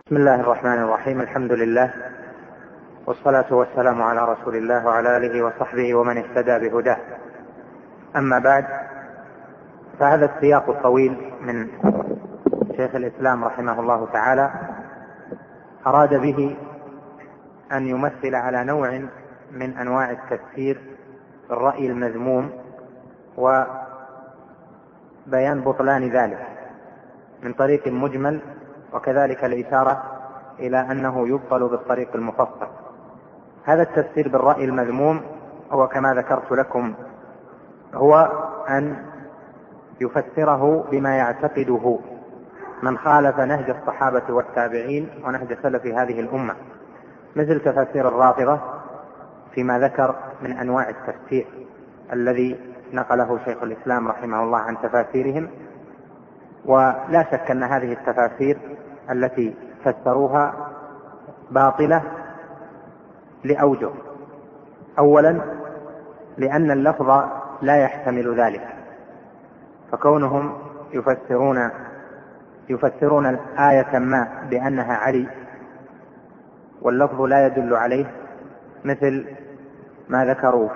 بسم الله الرحمن الرحيم. الحمد لله والصلاة والسلام على رسول الله وعلى آله وصحبه ومن اهتدى بهداه. أما بعد، فهذا السياق الطويل من شيخ الإسلام رحمه الله تعالى أراد به أن يمثل على نوع من أنواع التفسير بالرأي المذموم وبيان بطلان ذلك من طريق مجمل، وكذلك الإشارة إلى أنه يبطل بالطريق المفصل. هذا التفسير بالرأي المذموم هو كما ذكرت لكم، هو أن يفسره بما يعتقده من خالف نهج الصحابة والتابعين ونهج سلف هذه الأمة، مثل تفسير الرافضة فيما ذكر من أنواع التفسير الذي نقله شيخ الإسلام رحمه الله عن تفاسيرهم. ولا شك أن هذه التفاسير التي فسروها باطلة لأوجه. أولا، لأن اللفظ لا يحتمل ذلك، فكونهم يفسرون آية ما بأنها علي واللفظ لا يدل عليه، مثل ما ذكروا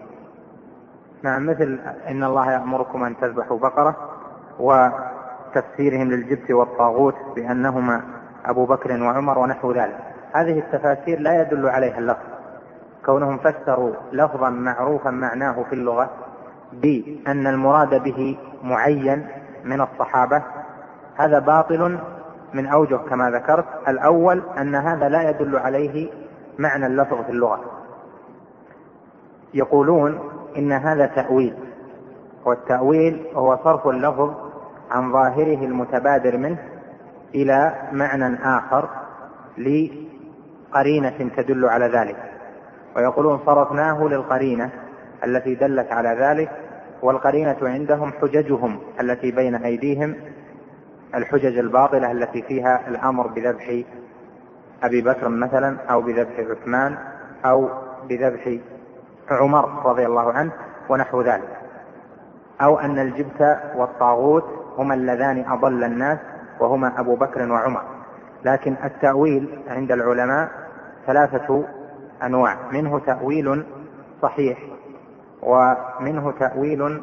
مثل إن الله يأمركم أن تذبحوا بقرة، وتفسيرهم للجبت والطاغوت بأنهما أبو بكر وعمر ونحو ذلك. هذه التفاسير لا يدل عليها اللفظ، كونهم فسروا لفظا معروفا معناه في اللغة بأن المراد به معين من الصحابة، هذا باطل من أوجه كما ذكرت. الأول أن هذا لا يدل عليه معنى اللفظ في اللغة، يقولون إن هذا تأويل، والتأويل هو صرف اللفظ عن ظاهره المتبادر منه إلى معنى آخر لقرينة تدل على ذلك، ويقولون صرفناه للقرينة التي دلت على ذلك، والقرينة عندهم حججهم التي بين أيديهم، الحجج الباطلة التي فيها الأمر بذبح أبي بكر مثلا، أو بذبح عثمان، أو بذبح عمر رضي الله عنه ونحو ذلك، أو أن الجبت والطاغوت هما اللذان أضل الناس وهما أبو بكر وعمر. لكن التأويل عند العلماء ثلاثة أنواع، منه تأويل صحيح، ومنه تأويل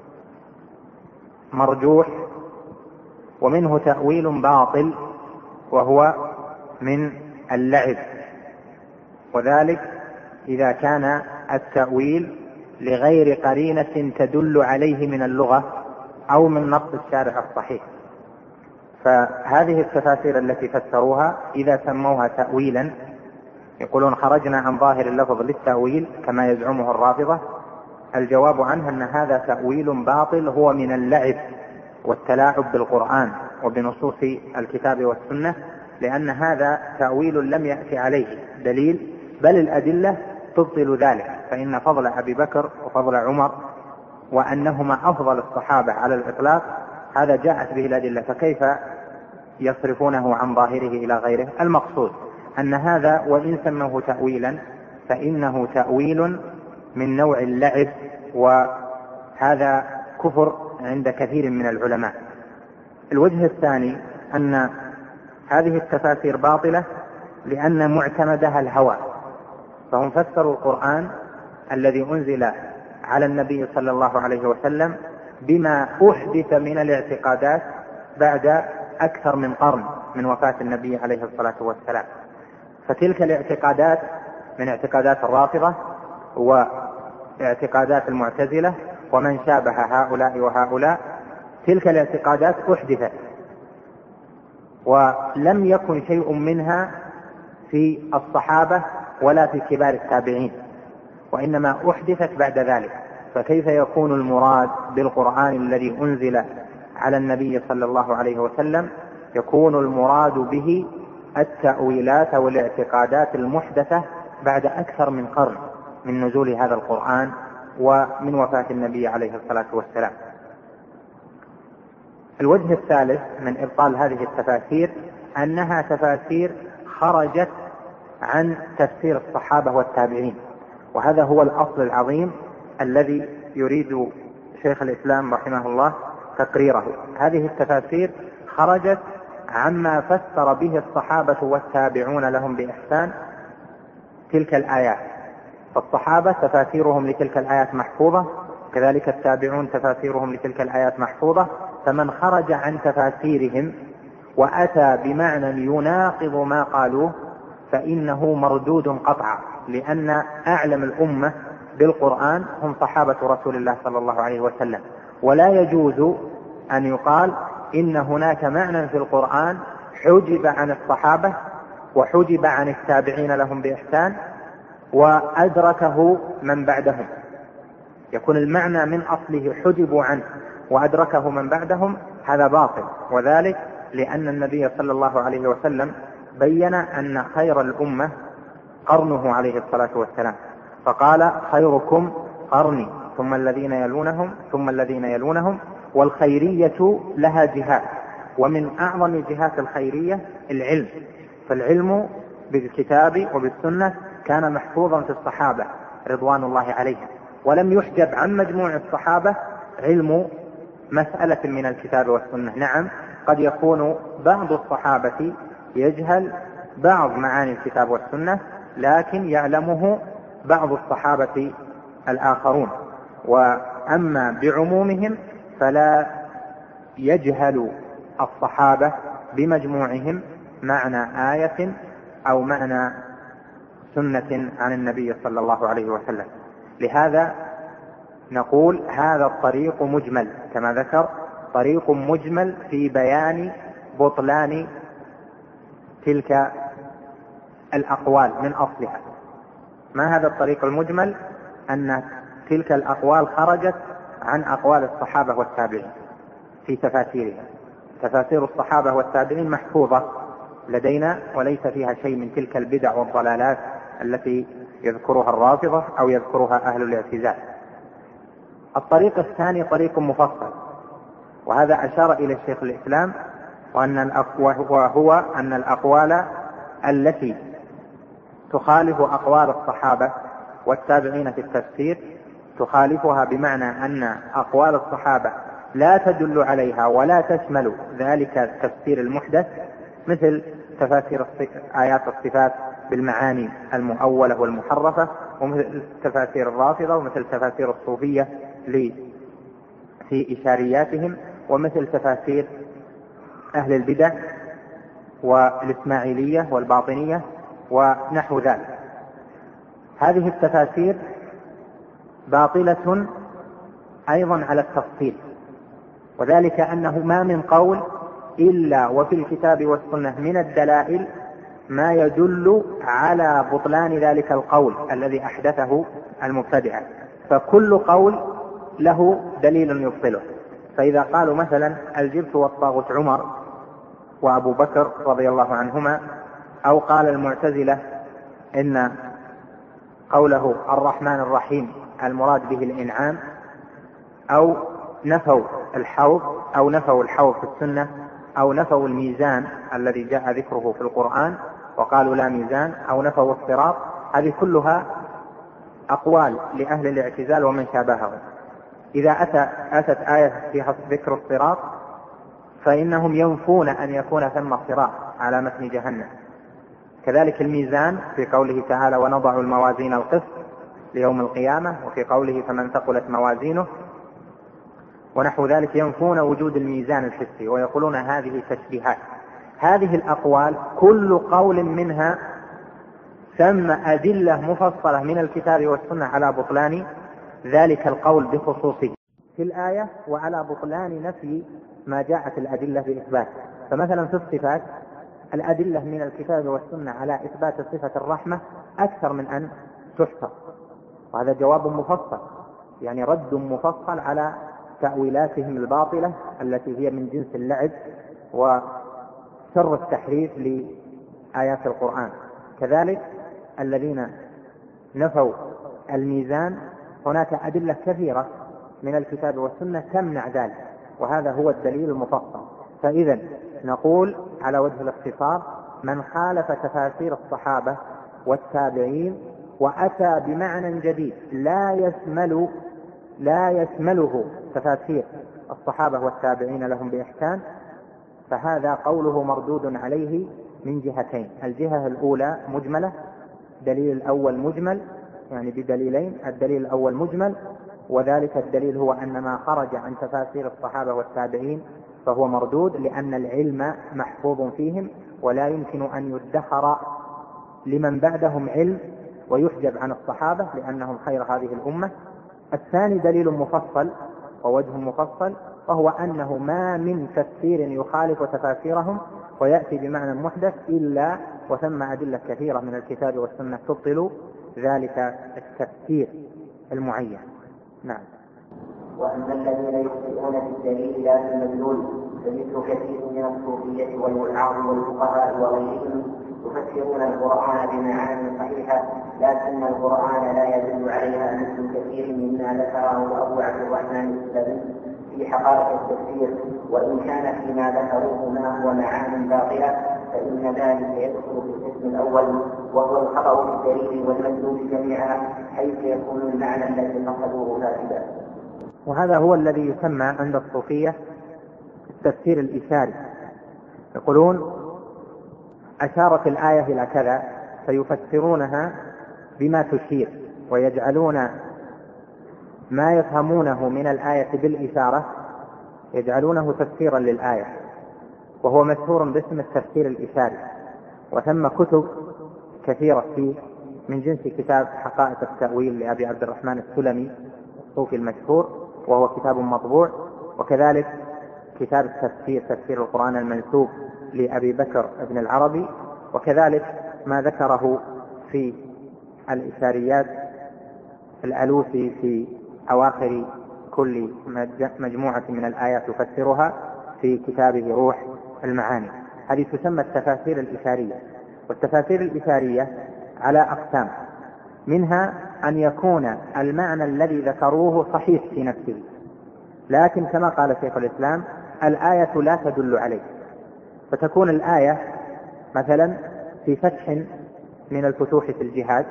مرجوح، ومنه تأويل باطل وهو من اللعب، وذلك إذا كان التأويل لغير قرينة تدل عليه من اللغة أو من نص الشارع الصحيح. فهذه التفاسير التي فسروها إذا سموها تأويلا، يقولون خرجنا عن ظاهر اللفظ للتأويل كما يزعمه الرافضة، الجواب عنه أن هذا تأويل باطل، هو من اللعب والتلاعب بالقرآن وبنصوص الكتاب والسنة، لأن هذا تأويل لم يأتي عليه دليل، بل الأدلة تبطل ذلك. فإن فضل أبي بكر وفضل عمر وأنهما أفضل الصحابة على الإطلاق هذا جاءت به الأدلة، فكيف يصرفونه عن ظاهره إلى غيره؟ المقصود أن هذا وإن سموه تأويلا فإنه تأويل من نوع اللعب، وهذا كفر عند كثير من العلماء. الوجه الثاني أن هذه التفاسير باطلة لأن معتمدها الهوى، فهم فسروا القرآن الذي أنزل على النبي صلى الله عليه وسلم بما أحدث من الاعتقادات بعد أكثر من قرن من وفاة النبي عليه الصلاة والسلام. فتلك الاعتقادات من اعتقادات الرافضة واعتقادات المعتزلة ومن شابه هؤلاء وهؤلاء، تلك الاعتقادات أحدثت ولم يكن شيء منها في الصحابة ولا في كبار التابعين، وإنما أحدثت بعد ذلك. فكيف يكون المراد بالقرآن الذي أنزل على النبي صلى الله عليه وسلم يكون المراد به التأويلات والاعتقادات المحدثة بعد أكثر من قرن من نزول هذا القرآن ومن وفاة النبي عليه الصلاة والسلام؟ الوجه الثالث من إبطال هذه التفاسير أنها تفاسير خرجت عن تفسير الصحابة والتابعين، وهذا هو الأصل العظيم الذي يريد شيخ الإسلام رحمه الله تقريره. هذه التفاسير خرجت عما فسر به الصحابة والتابعون لهم بإحسان تلك الآيات. فالصحابة تفاسيرهم لتلك الآيات محفوظة، كذلك التابعون تفاسيرهم لتلك الآيات محفوظة. فمن خرج عن تفاسيرهم وأتى بمعنى يناقض ما قالوه فإنه مردود قطعا، لأن أعلم الأمة بالقرآن هم صحابة رسول الله صلى الله عليه وسلم. ولا يجوز أن يقال إن هناك معنى في القرآن حجب عن الصحابة وحجب عن التابعين لهم بإحسان وأدركه من بعدهم، يكون المعنى من أصله حجبوا عنه وأدركه من بعدهم، هذا باطل. وذلك لأن النبي صلى الله عليه وسلم بين أن خير الأمة قرنه عليه الصلاة والسلام، فقال خيركم قرني ثم الذين يلونهم ثم الذين يلونهم. والخيرية لها جهات، ومن أعظم جهات الخيرية العلم، فالعلم بالكتاب وبالسنة كان محفوظا في الصحابة رضوان الله عليهم، ولم يحجب عن مجموع الصحابة علم مسألة من الكتاب والسنة. نعم، قد يكون بعض الصحابة يجهل بعض معاني الكتاب والسنة، لكن يعلمه بعض الصحابة الآخرون. وأما بعمومهم فلا يجهل الصحابة بمجموعهم معنى آية أو معنى سنة عن النبي صلى الله عليه وسلم. لهذا نقول هذا الطريق مجمل، كما ذكر طريق مجمل في بيان بطلان تلك الأقوال من أصلها. ما هذا الطريق المجمل؟ أن تلك الأقوال خرجت عن أقوال الصحابة والتابعين في تفاسيرها. تفاسير الصحابة والتابعين محفوظة لدينا وليس فيها شيء من تلك البدع والضلالات التي يذكرها الرافضة أو يذكرها أهل الاعتزال. الطريق الثاني طريق مفصل، وهذا أشار إلى الشيخ الإسلام، وهو أن الأقوال التي تخالف أقوال الصحابة والتابعين في التفسير تخالفها، بمعنى أن أقوال الصحابة لا تدل عليها ولا تشمل ذلك التفسير المحدث، مثل تفاسير آيات الصفات بالمعاني المؤولة والمحرفة، ومثل تفاسير الرافضة، ومثل تفاسير الصوفية في إشارياتهم، ومثل تفاسير أهل البدع والإسماعيلية والباطنية ونحو ذلك. هذه التفاسير باطلة أيضا على التفصيل، وذلك أنه ما من قول إلا وفي الكتاب والسنة من الدلائل ما يدل على بطلان ذلك القول الذي أحدثه المبتدعة، فكل قول له دليل يبطله. فإذا قالوا مثلا الجبت والطاغوت عمر وأبو بكر رضي الله عنهما، أو قال المعتزلة إن قوله الرحمن الرحيم المراد به الإنعام، أو نفوا الحوض أو نفوا الحوض في السنة، أو نفوا الميزان الذي جاء ذكره في القرآن وقالوا لا ميزان، أو نفوا الصراط، هذه كلها أقوال لأهل الاعتزال ومن شابههم. إذا أتت آية فيها ذكر الصراط فإنهم ينفون أن يكون ثم صراط على متن جهنم. كذلك الميزان في قوله تعالى ونضع الموازين القسط ليوم القيامة، وفي قوله فمن ثقلت موازينه ونحو ذلك، ينفون وجود الميزان الحسي ويقولون هذه تشبيهات. هذه الأقوال كل قول منها ثم أدلة مفصلة من الكتاب والسنة على بطلان ذلك القول بخصوصه في الآية، وعلى بطلان نفي ما جاءت الأدلة بإثبات. فمثلا في الصفات الأدلة من الكتاب والسنة على إثبات صفة الرحمة أكثر من أن تحصى، وهذا جواب مفصل، يعني رد مفصل على تأويلاتهم الباطلة التي هي من جنس اللعب وشر التحريف لآيات القرآن. كذلك الذين نفوا الميزان هناك أدلة كثيرة من الكتاب والسنة تمنع ذلك، وهذا هو الدليل المفصل. فإذا نقول على وجه الاختصار من خالف تفاسير الصحابة والتابعين وأتى بمعنى جديد لا يشمله تفاسير الصحابة والتابعين لهم بإحسان، فهذا قوله مردود عليه من جهتين: الجهة الأولى مجملة، الدليل الأول مجمل يعني بدليلين، الدليل الأول مجمل، وذلك الدليل هو أن ما خرج عن تفاسير الصحابة والتابعين فهو مردود، لأن العلم محفوظ فيهم ولا يمكن أن يدخر لمن بعدهم علم ويحجب عن الصحابة لأنهم خير هذه الأمة. الثاني دليل مفصل ووجه مفصل، وهو أنه ما من تفسير يخالف تفاسيرهم ويأتي بمعنى محدث إلا وثم أدلة كثيرة من الكتاب والسنة تبطل ذلك التفسير المعين. نعم. وأما الذين يخطئون بالدليل لا بالمدلول فمثل كثير من الصوفية والوعاظ والفقهاء وغيرهم يفسرون القرآن بمعاني صحيحة لكن القرآن لا يدل عليها، مثل كثير مما ذكره أبو عبد الرحمن السلمي في حقائق التفسير، وإن كان فيما ذكروه ما هو معان باطلة فإن ذلك يدخل في القسم الأول، وهو الخطأ في الدليل والمدلول جميعا، حيث يكون المعنى الذي قصدوه فاسدا. وهذا هو الذي يسمى عند الصوفية التفسير الإشاري. يقولون أشارت الآية إلى كذا فيفسرونها بما تشير، ويجعلون ما يفهمونه من الآية بالإشارة يجعلونه تفسيرا للآية، وهو مشهور باسم التفسير الإشاري. وثم كتب كثيرة فيه من جنس كتاب حقائق التأويل لأبي عبد الرحمن السلمي الصوفي المشهور، وهو كتاب مطبوع، وكذلك كتاب التفسير تفسير القرآن المنسوب لأبي بكر ابن العربي، وكذلك ما ذكره في الإشاريات الألوسي في أواخر كل مجموعة من الآيات يفسرها في كتابه روح المعاني. هذه تسمى التفاسير الإشارية. والتفاسير الإشارية على أقسام، منها أن يكون المعنى الذي ذكروه صحيح في نفسه، لكن كما قال شيخ الإسلام الآية لا تدل عليه، فتكون الآية مثلا في فتح من الفتوح في الجهاد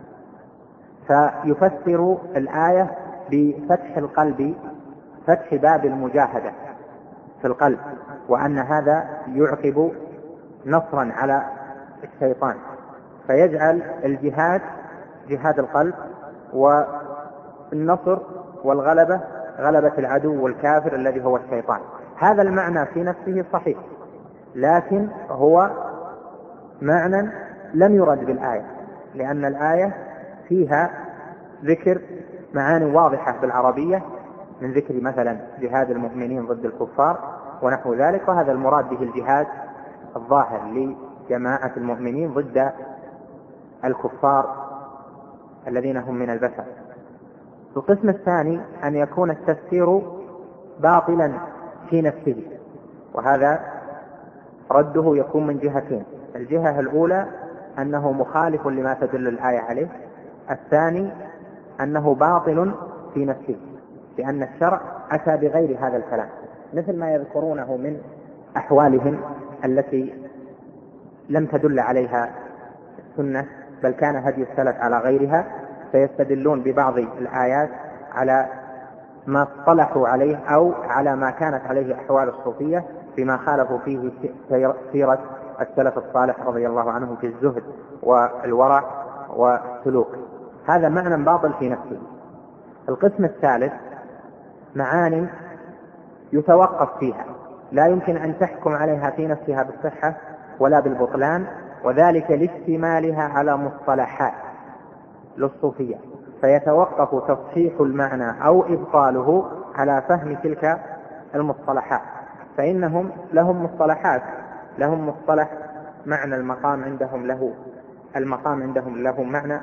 فيفسر الآية بفتح القلب، فتح باب المجاهدة في القلب، وأن هذا يعقب نصرا على الشيطان، فيجعل الجهاد جهاد القلب، والنصر والغلبة غلبة العدو والكافر الذي هو الشيطان. هذا المعنى في نفسه صحيح، لكن هو معنى لم يرد بالآية، لأن الآية فيها ذكر معاني واضحة بالعربية من ذكر مثلا جهاد المؤمنين ضد الكفار ونحو ذلك، وهذا المراد به الجهاد الظاهر لجماعة المؤمنين ضد الكفار الذين هم من البشر. القسم الثاني أن يكون التفسير باطلا في نفسه، وهذا رده يكون من جهتين: الجهة الأولى أنه مخالف لما تدل الآية عليه، الثاني أنه باطل في نفسه، لأن الشرع أتى بغير هذا الكلام، مثل ما يذكرونه من أحوالهم التي لم تدل عليها السنة بل كان هدي السلف على غيرها، فيستدلون ببعض الآيات على ما اصطلحوا عليه أو على ما كانت عليه أحوال الصوفية فيما خالفوا فيه سيرة السلف الصالح رضي الله عنهم في الزهد والورع والسلوك. هذا معنى باطل في نفسه. القسم الثالث معاني يتوقف فيها، لا يمكن أن تحكم عليها في نفسها بالصحة ولا بالبطلان، وذلك لاشتمالها على مصطلحات للصوفية، فيتوقف تصحيح المعنى أو إبطاله على فهم تلك المصطلحات. فإنهم لهم مصطلحات، لهم مصطلح معنى المقام عندهم له، المقام عندهم له معنى،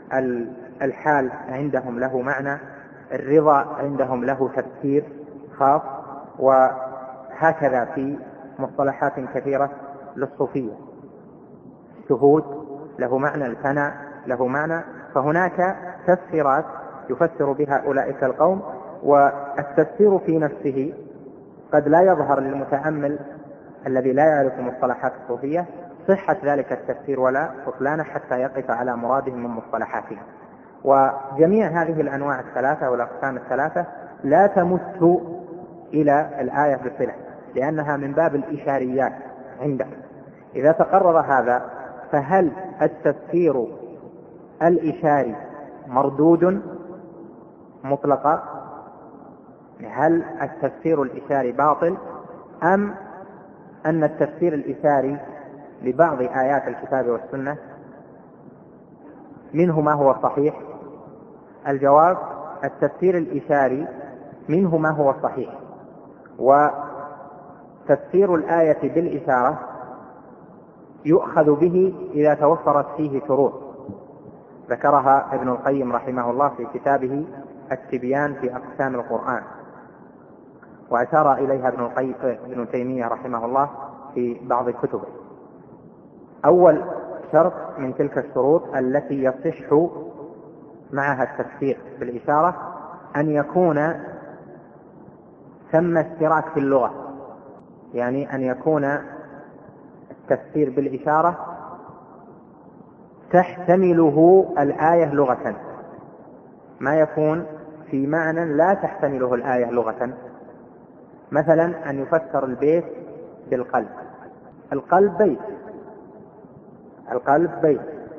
الحال عندهم له معنى، الرضا عندهم له تفسير خاص، وهكذا في مصطلحات كثيرة للصوفية. الشهود له معنى، الفناء له معنى، فهناك تفسيرات يفسر بها أولئك القوم، والتفسير في نفسه قد لا يظهر للمتأمل الذي لا يعرف مصطلحات الصوفية صحة ذلك التفسير ولا بطلانه حتى يقف على مراده من مصطلحاته. وجميع هذه الأنواع الثلاثة والأقسام الثلاثة لا تمت إلى الآية بصلة، لأنها من باب الإشاريات عنده. إذا تقرر هذا فهل التفسير الإشاري مردود مطلقا؟ هل التفسير الإشاري باطل، أم أن التفسير الإشاري لبعض آيات الكتاب والسنة منه ما هو صحيح؟ الجواب: التفسير الإشاري منه ما هو صحيح، وتفسير الآية بالإشارة يؤخذ به إذا توفرت فيه شروط ذكرها ابن القيم رحمه الله في كتابه التبيان في أقسام القرآن، وأشار إليها ابن تيمية رحمه الله في بعض كتبه. أول شرط من تلك الشروط التي يصح معها التفسير بالإشارة أن يكون ثم اشتراك في اللغة، يعني أن يكون التفسير بالإشارة تحتمله الآية لغة، ما يكون في معنى لا تحتمله الآية لغة. مثلا أن يفسر البيت بالقلب. القلب بيت، القلب بيت،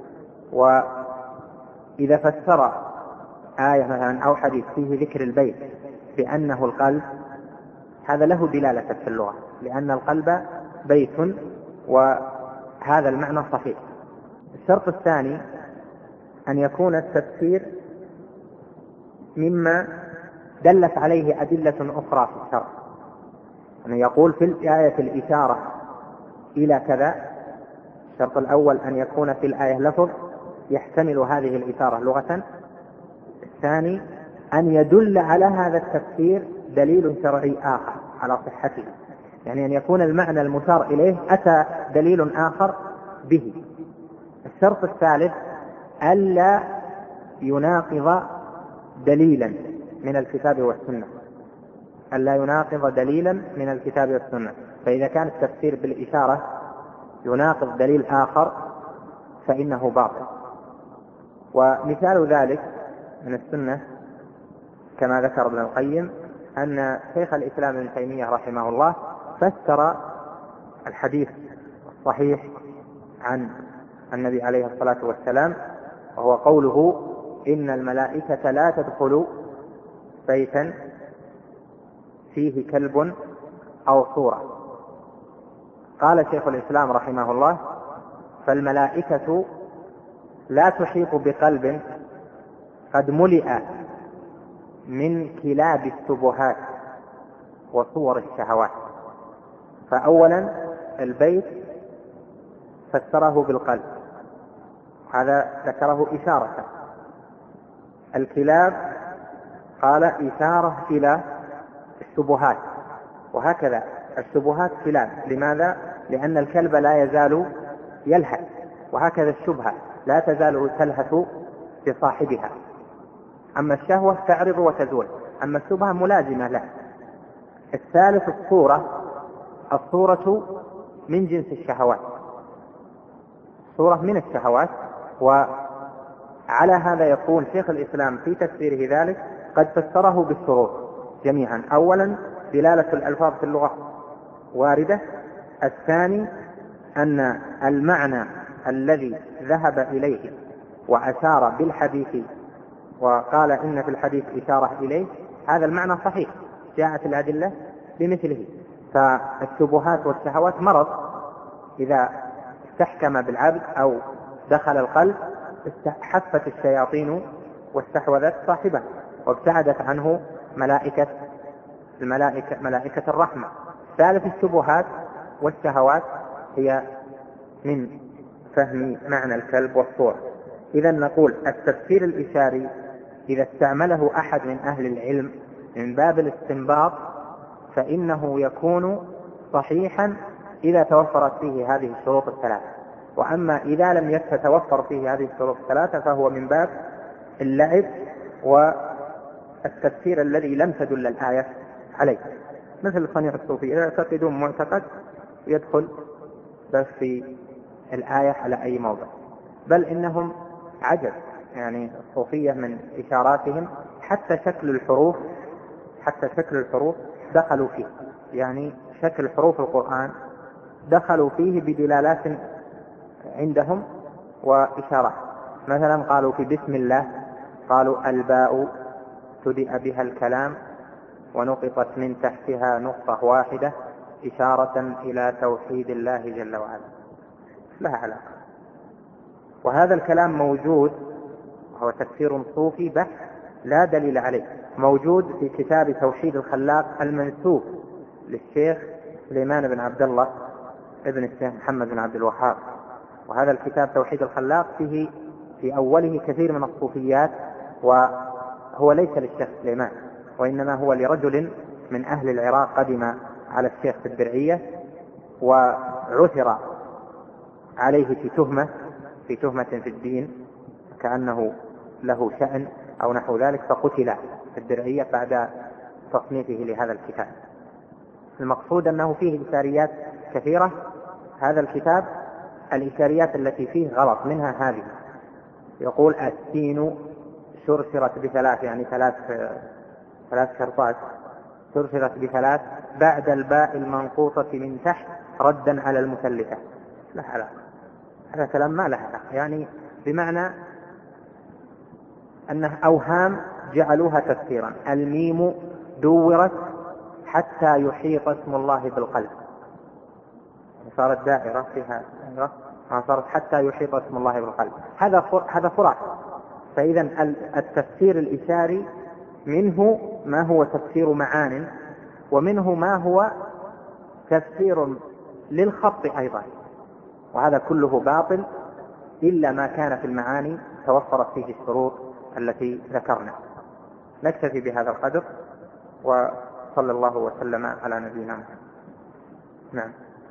وإذا فسر آية مثلا أو حديث فيه ذكر البيت بأنه القلب، هذا له دلالة في اللغة، لأن القلب بيت، وهذا المعنى صحيح. الشرط الثاني أن يكون التفسير مما دلت عليه أدلة أخرى في الشرع، أن يقول في الآية الإشارة إلى كذا. الشرط الأول أن يكون في الآية لفظ يحتمل هذه الإشارة لغة. الثاني أن يدل على هذا التفسير دليل شرعي آخر على صحته، يعني أن يكون المعنى المشار إليه أتى دليل آخر به. الشرط الثالث ألا يناقض دليلا من الكتاب والسنة، ألا يناقض دليلا من الكتاب والسنة. فإذا كان التفسير بالإشارة يناقض دليل آخر فإنه باطل. ومثال ذلك من السنة كما ذكر ابن القيم أن شيخ الإسلام ابن تيمية رحمه الله فسر الحديث الصحيح عن النبي عليه الصلاة والسلام، وهو قوله: إن الملائكة لا تدخل بيتا فيه كلب أو صورة. قال شيخ الإسلام رحمه الله: فالملائكة لا تحيط بقلب قد ملئ من كلاب الشبهات وصور الشهوات. فأولا البيت فسره بالقلب، هذا ذكره إشارة. الكلاب قال إشارة إلى الشبهات، وهكذا الشبهات كلاب. لماذا؟ لأن الكلب لا يزال يلهث، وهكذا الشبهة لا تزال تلهث بصاحبها. أما الشهوة تعرض وتزول، أما الشبهة ملازمة له. الثالث الصورة من جنس الشهوات، صورة من الشهوات. وعلى هذا يقول شيخ الإسلام في تفسيره ذلك قد فسره بالشروط جميعا. أولا دلالة الألفاظ في اللغة واردة. الثاني أن المعنى الذي ذهب إليه وأشار بالحديث وقال إن في الحديث إشارة إليه، هذا المعنى صحيح، جاءت الأدلة بمثله. فالشبهات والشهوات مرض إذا استحكم بالعبد أو دخل القلب حفت الشياطين واستحوذت صاحبه وابتعدت عنه ملائكة الرحمة. ثالث الشبهات والشهوات هي من فهم معنى الكلب والصورة. إذا نقول التفسير الإشاري إذا استعمله أحد من أهل العلم من باب الاستنباط فإنه يكون صحيحا إذا توفرت فيه هذه الشروط الثلاثة. وأما إذا لم يتوفر فيه هذه الشروط الثلاثة فهو من باب اللعب والتفسير الذي لم تدل الآية عليه، مثل صنيع الصوفية يعتقدون معتقد يدخل بس في الآية على أي موضع، بل إنهم عجب، يعني الصوفية من إشاراتهم حتى شكل الحروف دخلوا فيه، يعني شكل حروف القرآن دخلوا فيه بدلالات عندهم وإشارات. مثلا قالوا في بسم الله قالوا الباء ابتدأ بها الكلام ونقطت من تحتها نقطة واحدة إشارة إلى توحيد الله جل وعلا، لها علاقة. وهذا الكلام موجود، وهو تفسير صوفي بحت لا دليل عليه، موجود في كتاب توحيد الخلاق المنسوب للشيخ سليمان بن عبد الله ابن الشيخ محمد بن عبد الوهاب. وهذا الكتاب توحيد الخلاق فيه في أوله كثير من الصوفيات، وهو ليس للشيخ سليمان وإنما هو لرجل من أهل العراق قدم على الشيخ في الدرعية وعثر عليه في تهمة في الدين كأنه له شأن أو نحو ذلك، فقتل في الدرعية بعد تصنيفه لهذا الكتاب. المقصود أنه فيه إشاريات كثيرة. هذا الكتاب الإشاريات التي فيه غلط، منها هذه، يقول السين شرشرت بثلاث، يعني ثلاث شرطات، شرشرت بثلاث بعد الباء المنقوطة من تحت ردا على المثلثة. لا علاقة، هذا كلام ما له علاقة، يعني بمعنى أنه أوهام جعلوها تفسيرا. الميم دورت حتى يحيط اسم الله بالقلب، صارت دائرة فيها صارت حتى يحيط اسم الله بالقلب. هذا فرع. فإذا التفسير الإشاري منه ما هو تفسير معان، ومنه ما هو تفسير للخط أيضا، وهذا كله باطل إلا ما كان في المعاني توفرت فيه الشروط التي ذكرنا. نكتفي بهذا القدر، وصلى الله وسلم على نبينا محمد. نعم،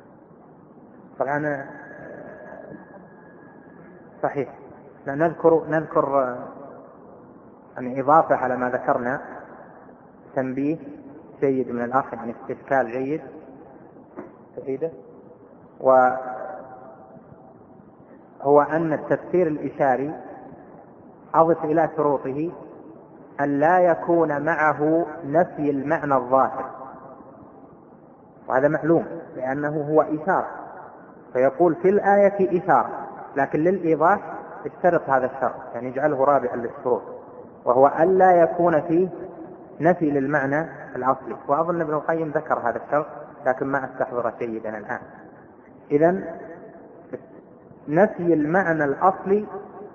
طبعا صحيح. نذكر يعني إضافة على ما ذكرنا، تنبيه جيد من الأخ، يعني استشكال جيد تفيده، وهو أن التفسير الإشاري أضف إلى شروطه أن لا يكون معه نفي المعنى الظاهر، وهذا معلوم لأنه هو إشارة، فيقول في الآية إشارة، لكن للإيضاح اشترط هذا الشرط، يعني يجعله رابعا للشروط، وهو أن لا يكون فيه نفي للمعنى الأصلي. وأظن ابن القيم ذكر هذا الشرط لكن ما أستحضر جيدا الآن. إذن نفي المعنى الأصلي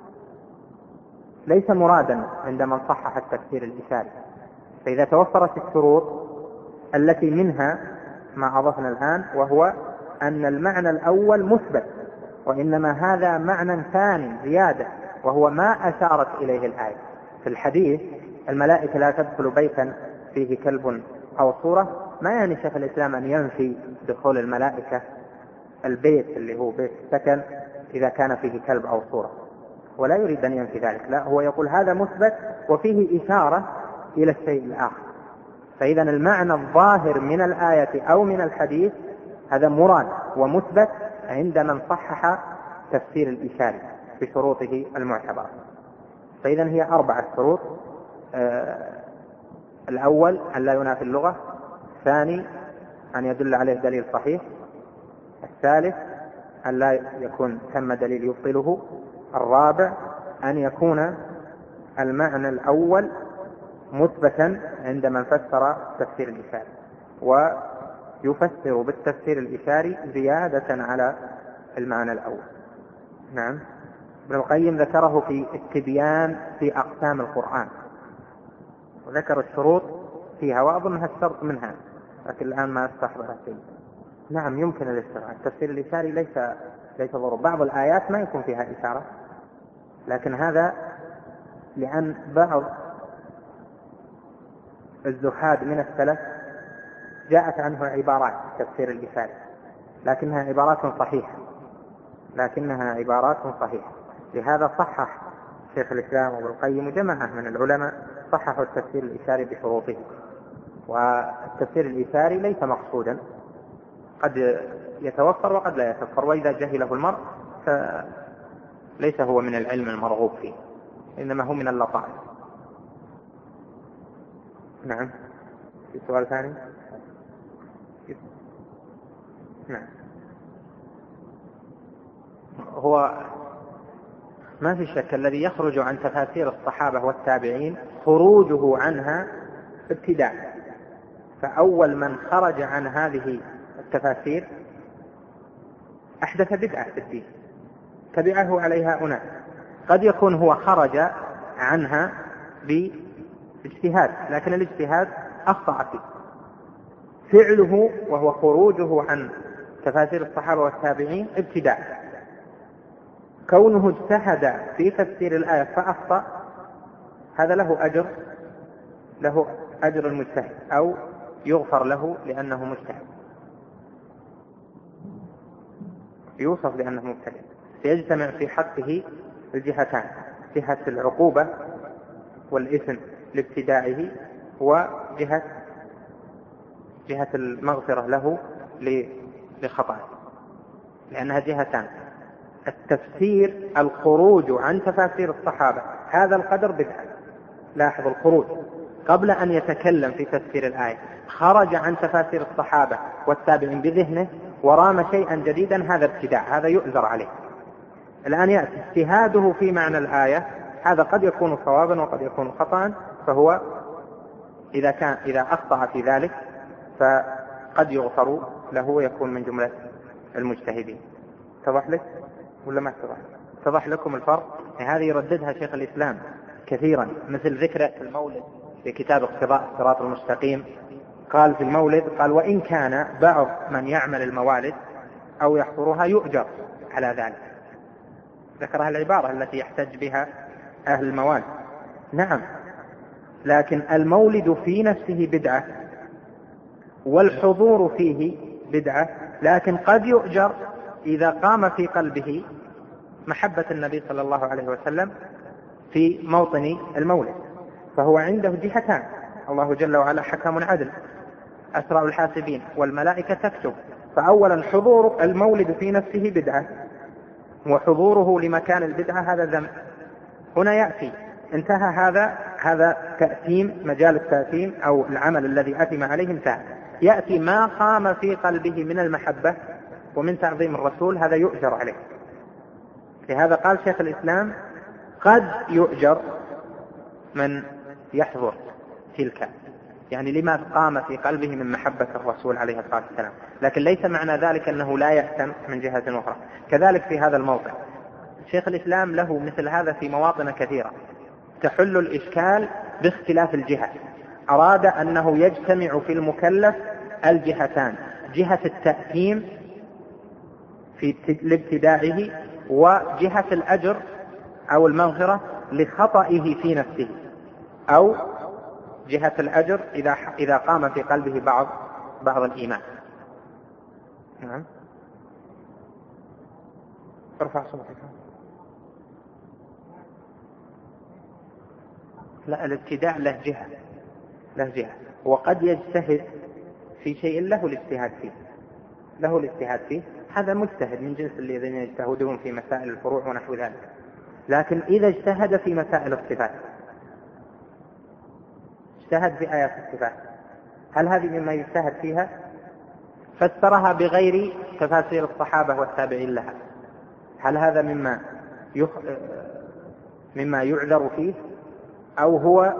ليس مرادا عند من صحح التفسير الإشاري. فإذا توفرت الشروط التي منها ما أضفنا الآن، وهو أن المعنى الأول مثبت، وإنما هذا معنى ثاني زيادة، وهو ما أشارت إليه الآية. في الحديث الملائكة لا تدخل بيتا فيه كلب أو صورة، ما يعني شيخ الإسلام أن ينفي دخول الملائكة البيت اللي هو بيت السكن إذا كان فيه كلب أو صورة، ولا يريد أن ينفي ذلك، لا، هو يقول هذا مثبت وفيه إشارة إلى الشيء الآخر. فإذا المعنى الظاهر من الآية أو من الحديث هذا مراد ومثبت عند من صحح تفسير الإشاري بشروطه المعتبرة. فإذا هي 4 شروط: الأول أن لا ينافي اللغة، الثاني أن يدل عليه دليل صحيح، الثالث أن لا يكون ثم دليل يبطله، الرابع أن يكون المعنى الأول مثبتا عند من فسر تفسير الإشاري، ويفسر بالتفسير الإشاري زيادة على المعنى الأول. نعم، ابن القيم ذكره في التبيان في أقسام القرآن، وذكر الشروط فيها، وأظنها الشرط منها، لكن الآن ما استحضر شيء. نعم، يمكن الاستغراق. التفسير الإشاري ليس ضروري. بعض الآيات ما يكون فيها إشارة، لكن هذا لأن بعض الزهاد من السلف جاءت عنه عبارات تفسير الإشاري، لكنها عبارات صحيحة. لهذا صحح شيخ الإسلام وابن القيم وجماعة من العلماء صححوا التفسير الإشاري بشروطه. والتفسير الإشاري ليس مقصودا، قد يتوفر وقد لا يتوفر، وإذا جهله المرء فليس هو من العلم المرغوب فيه، إنما هو من اللطائف. نعم، في سؤال ثاني؟ نعم. هو ما في شك الذي يخرج عن تفاسير الصحابة والتابعين خروجه عنها ابتداع، فأول من خرج عن هذه التفاسير أحدث بدعة في الدين تبعه عليها أناس، قد يكون هو خرج عنها باجتهاد لكن الاجتهاد أخطأ فيه. فعله وهو خروجه عن تفاسير الصحابة والتابعين ابتداع، كونه اجتهد في تفسير الآية فأخطأ هذا له أجر المجتهد أو يغفر له لأنه مجتهد، يوصف لأنه مبتدع، سيجتمع في حقه الجهتان، جهة العقوبة والإثم لابتداعه وجهة المغفرة له لخطأه، لأنها جهتان. التفسير الخروج عن تفاسير الصحابة هذا القدر بدعة، لاحظ الخروج قبل أن يتكلم في تفسير الآية خرج عن تفاسير الصحابة والتابعين بذهنه ورام شيئا جديدا، هذا ابتداع، هذا يؤذر عليه. الآن يأتي اجتهاده في معنى الآية، هذا قد يكون صوابا وقد يكون خطأ، فهو إذا أخطأ في ذلك فقد يغفر له ويكون من جملة المجتهدين. اتضح لك ولا ما اتضح؟ اتضح لكم الفرق؟ هذه يرددها شيخ الإسلام كثيرا، مثل ذكره في المولد في كتاب اقتضاء الصراط المستقيم، قال في المولد قال وإن كان بعض من يعمل الموالد أو يحضرها يؤجر على ذلك، ذكرها العبارة التي يحتج بها أهل الموالد. نعم، لكن المولد في نفسه بدعة والحضور فيه بدعة، لكن قد يؤجر إذا قام في قلبه محبة النبي صلى الله عليه وسلم في موطن المولد، فهو عنده جهتان، الله جل وعلا حكم عدل أسرع الحاسبين والملائكة تكتب، فأولا حضور المولد في نفسه بدعة، وحضوره لمكان البدعة هذا ذنب. هنا يأتي انتهى هذا تأثيم، مجال التأثيم أو العمل الذي أثم عليه انتهى، يأتي ما قام في قلبه من المحبة ومن تعظيم الرسول، هذا يؤجر عليه. لهذا قال شيخ الإسلام قد يؤجر من يحضر تلك، يعني لما قام في قلبه من محبة الرسول عليه الصلاة والسلام، لكن ليس معنى ذلك أنه لا يأثم من جهة أخرى. كذلك في هذا الموضع شيخ الإسلام له مثل هذا في مواطن كثيرة تحل الإشكال باختلاف الجهة، أراد أنه يجتمع في المكلف الجهتان، جهة التأثيم في لابتداعه وجهة الأجر أو المغفرة لخطئه في نفسه، أو جهة الأجر إذا قام في قلبه بعض الإيمان. نعم، ارفع صوتك. لا، الابتداع له جهة، وقد يجتهد في شيء له الاجتهاد فيه، هذا مجتهد من جنس الذين يجتهدون في مسائل الفروع ونحو ذلك. لكن إذا اجتهد في مسائل الصفات، اجتهد في آيات الصفات، هل هذه مما يجتهد فيها؟ فسرها بغير تفاسير الصحابة والتابعين لها، هل هذا مما يعذر فيه، أو هو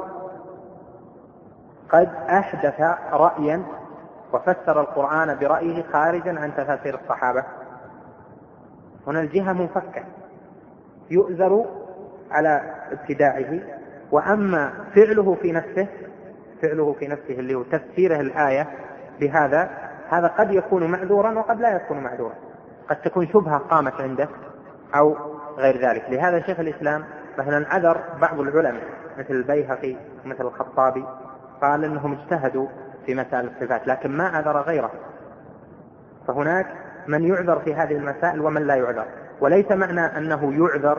قد أحدث رأيا وفسر القرآن برأيه خارجا عن تفاسير الصحابة؟ هنا الجهة منفكة، يؤذر على ابتداعه. وأما فعله في نفسه اللي هو تفسيره الآية بهذا، هذا قد يكون معذورا وقد لا يكون معذورا، قد تكون شبهة قامت عنده أو غير ذلك. لهذا شيخ الإسلام مثلا عذر بعض العلماء مثل البيهقي مثل الخطابي، قال إنهم اجتهدوا في مسائل الصفات لكن ما عذر غيره. فهناك من يعذر في هذه المسائل ومن لا يعذر، وليس معنى أنه يعذر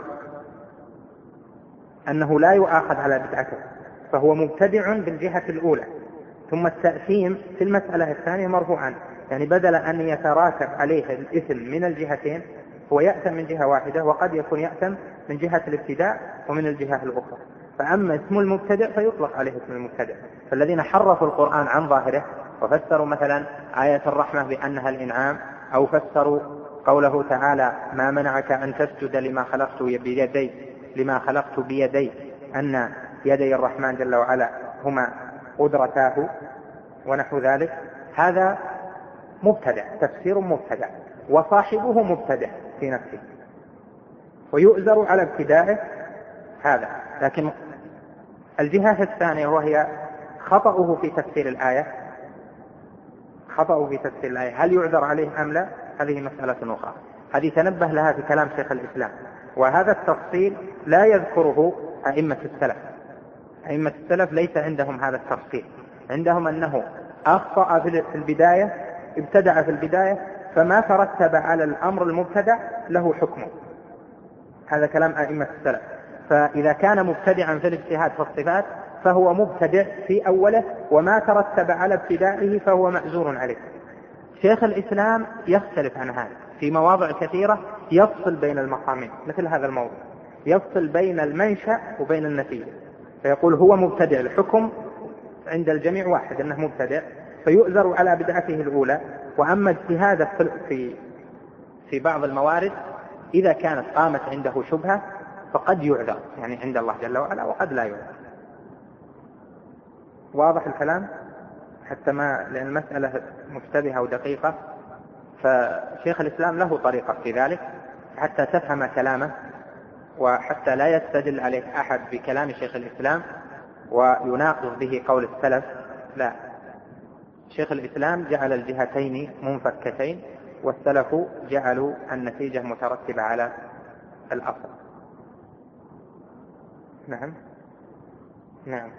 أنه لا يؤاخذ على بدعته، فهو مبتدع بالجهة الأولى، ثم التأثيم في المسألة الثانية مرفوعا، يعني بدل أن يتراكب عليه الإثم من الجهتين هو يأثم من جهة واحدة، وقد يكون يأثم من جهة الابتداع ومن الجهة الأخرى. فأما اسم المبتدع فيطلق عليه اسم المبتدع، فالذين حرفوا القرآن عن ظاهره وفسروا مثلا آية الرحمة بأنها الإنعام، أو فسروا قوله تعالى ما منعك أن تسجد لما خلقت بيدي أن يدي الرحمن جل وعلا هما قدرتاه ونحو ذلك. هذا مبتدع، تفسير مبتدع، وصاحبه مبتدع في نفسه ويؤذر على ابتدائه هذا. لكن الجهة الثانية وهي خطأه في تفسير الآية، هل يعذر عليه أم لا؟ هذه مسألة أخرى، هذه تنبه لها في كلام شيخ الإسلام. وهذا التفصيل لا يذكره أئمة السلف ليس عندهم هذا التفصيل، عندهم أنه أخطأ في البداية، ابتدع في البداية، فما ترتب على الأمر المبتدع له حكمه. هذا كلام أئمة السلف. فإذا كان مبتدعا في الاجتهاد في الصفات فهو مبتدع في أوله، وما ترتب على ابتدائه فهو مأزور عليه. شيخ الإسلام يختلف عن هذا في مواضع كثيرة، يفصل بين المقامين، مثل هذا الموضوع يفصل بين المنشأ وبين النتيجة، فيقول هو مبتدع، الحكم عند الجميع واحد أنه مبتدع، فيؤذر على بدعته الأولى. وأما اجتهاده في بعض الموارد إذا كانت قامت عنده شبهة فقد يعذر، يعني عند الله جل وعلا، وقد لا يعذر. واضح الكلام؟ حتى ما لأن المسألة مشتبهة ودقيقة، فشيخ الإسلام له طريقة في ذلك حتى تفهم كلامه، وحتى لا يستدل عليك أحد بكلام شيخ الإسلام ويناقض به قول السلف. لا، شيخ الإسلام جعل الجهتين منفكتين، والسلف جعلوا النتيجة مترتبة على الأصل. نعم.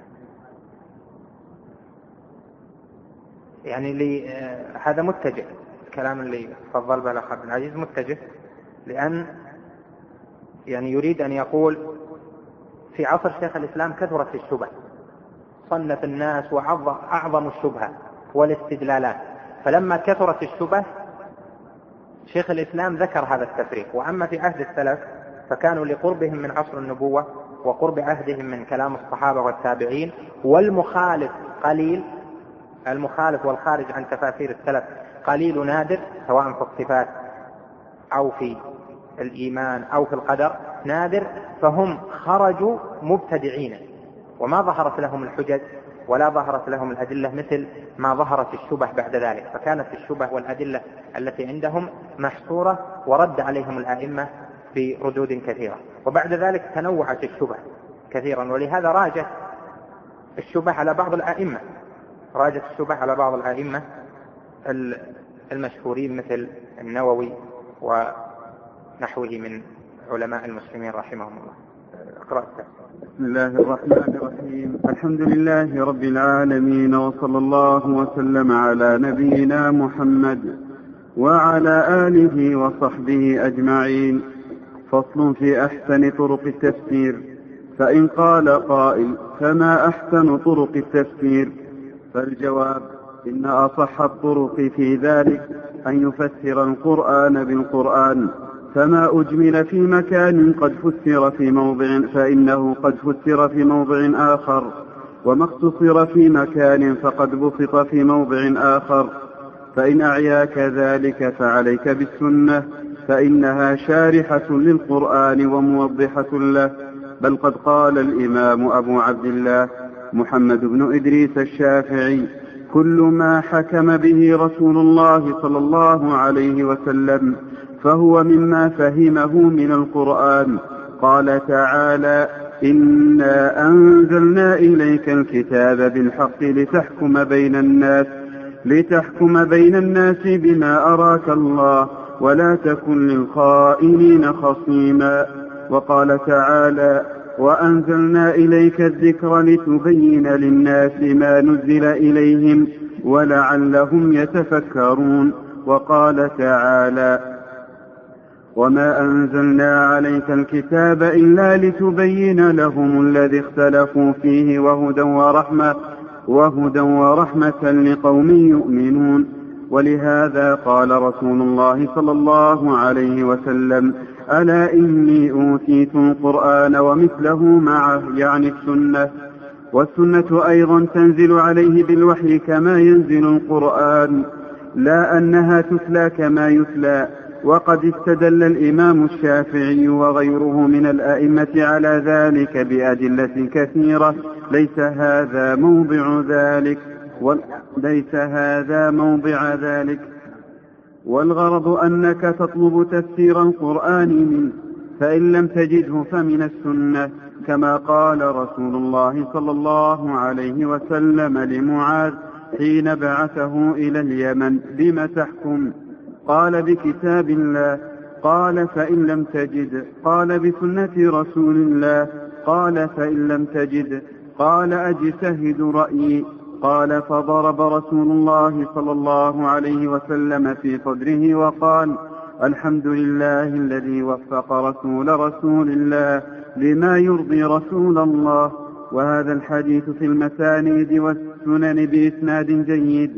يعني هذا متجه، الكلام اللي فضل به الأخ عبد العزيز متجه، لأن يعني يريد أن يقول في عصر شيخ الإسلام كثرت الشبه، صنف الناس وأعظم الشبهة والاستدلالات، فلما كثرت الشبه شيخ الإسلام ذكر هذا التفريق. وأما في عهد السلف فكانوا لقربهم من عصر النبوة وقرب عهدهم من كلام الصحابة والتابعين، والمخالف قليل، المخالف والخارج عن تفاسير السلف قليل نادر، سواء في الصفات أو في الإيمان أو في القدر نادر، فهم خرجوا مبتدعين وما ظهرت لهم الحجج ولا ظهرت لهم الأدلة مثل ما ظهرت الشبه بعد ذلك، فكانت الشبه والأدلة التي عندهم محصورة ورد عليهم الآئمة في ردود كثيرة. وبعد ذلك تنوعت الشبه كثيرا، ولهذا راجت الشبه على بعض الأئمة، المشهورين مثل النووي ونحوه من علماء المسلمين رحمهم الله. اقرأ. بسم الله الرحمن الرحيم. الحمد لله رب العالمين، وصلى الله وسلم على نبينا محمد وعلى آله وصحبه أجمعين. فصل في أحسن طرق التفسير. فإن قال قائل فما أحسن طرق التفسير؟ فالجواب إن أصح الطرق في ذلك أن يفسر القرآن بالقرآن، فما أجمل في مكان قد فسر في موضع فإنه قد فسر في موضع آخر، وما اختصر في مكان فقد بسط في موضع آخر. فإن أعياك ذلك فعليك بالسنة، فإنها شارحة للقرآن وموضحة له. بل قد قال الإمام أبو عبد الله محمد بن إدريس الشافعي: كل ما حكم به رسول الله صلى الله عليه وسلم فهو مما فهمه من القرآن. قال تعالى: إنا أنزلنا إليك الكتاب بالحق لتحكم بين الناس بما أراك الله ولا تكن للخائنين خصيما. وقال تعالى: وأنزلنا إليك الذكر لتبين للناس ما نزل إليهم ولعلهم يتفكرون. وقال تعالى: وما أنزلنا عليك الكتاب إلا لتبين لهم الذي اختلفوا فيه وهدى ورحمة لقوم يؤمنون. ولهذا قال رسول الله صلى الله عليه وسلم: ألا إني أوتيت القرآن ومثله معه، يعني السنة. والسنة أيضا تنزل عليه بالوحي كما ينزل القرآن، لا أنها تتلى كما يتلى. وقد استدل الإمام الشافعي وغيره من الأئمة على ذلك بأدلة كثيرة، ليس هذا موضع ذلك، والغرض أنك تطلب تفسير القرآن منه، فإن لم تجده فمن السنة، كما قال رسول الله صلى الله عليه وسلم لمعاذ حين بعثه إلى اليمن: بم تحكم؟ قال: بكتاب الله. قال: فإن لم تجد؟ قال: بسنة رسول الله. قال: فإن لم تجد؟ قال: أجتهد رأيي. قال: فضرب رسول الله صلى الله عليه وسلم في صدره وقال: الحمد لله الذي وفق رسول الله لما يرضي رسول الله. وهذا الحديث في المسانيد والسنن بإسناد جيد.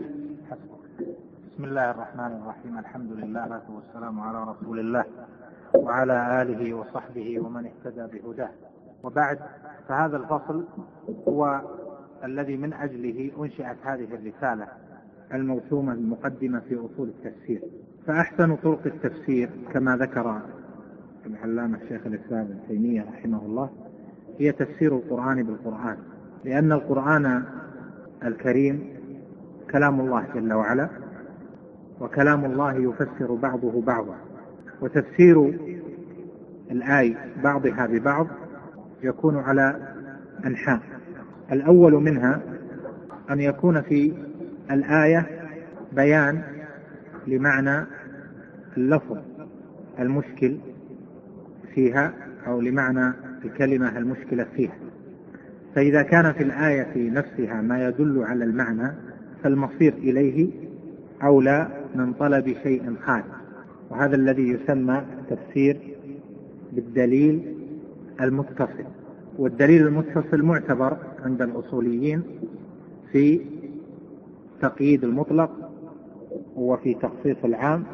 بسم الله الرحمن الرحيم. الحمد لله والسلام على رسول الله وعلى آله وصحبه ومن اهتدى بهداه، وبعد، فهذا الفصل هو الذي من أجله أنشئت هذه الرسالة الموسومة المقدمة في أصول التفسير. فأحسن طرق التفسير كما ذكر العلامة الشيخ الإسلام ابن تيمية رحمه الله هي تفسير القرآن بالقرآن، لأن القرآن الكريم كلام الله جل وعلا، وكلام الله يفسر بعضه بعضا، وتفسير الآية بعضها ببعض يكون على أنحاء. الأول منها أن يكون في الآية بيان لمعنى اللفظ المشكل فيها أو لمعنى الكلمة المشكلة فيها، فإذا كان في الآية نفسها ما يدل على المعنى فالمصير إليه أولى من طلب شيء خارج، وهذا الذي يسمى التفسير بالدليل المتصل. والدليل المتصل معتبر عند الأصوليين في تقييد المطلق وفي تخصيص العام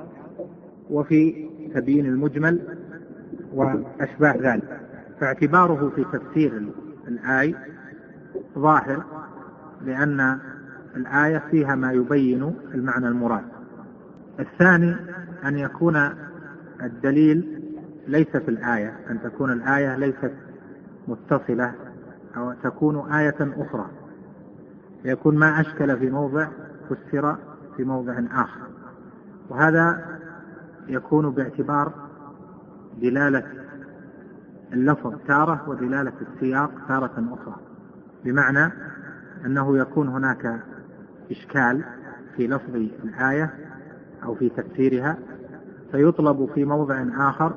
وفي تبيين المجمل وأشباه ذلك، فاعتباره في تفسير الآية ظاهر لأن الآية فيها ما يبين المعنى المراد. الثاني أن يكون الدليل ليس في الآية، أن تكون الآية ليست متصلة أو تكون آية أخرى، يكون ما أشكل في موضع فسر في موضع آخر، وهذا يكون باعتبار دلالة اللفظ تارة ودلالة السياق تارة أخرى، بمعنى أنه يكون هناك إشكال في لفظ الآية أو في تفسيرها فيطلب في موضع آخر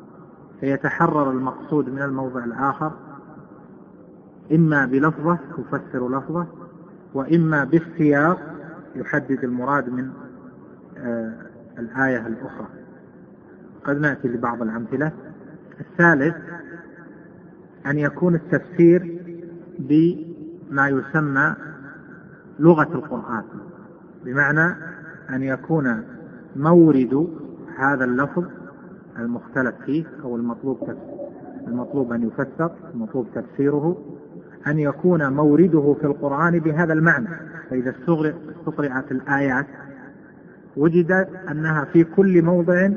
فيتحرر المقصود من الموضع الآخر، إما بلفظة يفسر لفظة، وإما بالسياق يحدد المراد من الآية الأخرى. قد نأتي لبعض الأمثلة. الثالث أن يكون التفسير بما يسمى لغة القرآن، بمعنى أن يكون مورد هذا اللفظ المختلف فيه أو المطلوب أن يفسر، المطلوب تفسيره، أن يكون مورده في القرآن بهذا المعنى. فإذا استقرأت الآيات وجد أنها في كل موضع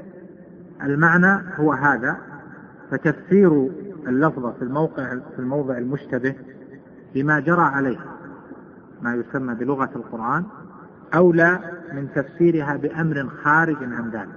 المعنى هو هذا، فتفسير اللفظة في الموضع المشتبه بما جرى عليه ما يسمى بلغة القرآن أولى من تفسيرها بأمر خارج عن ذلك.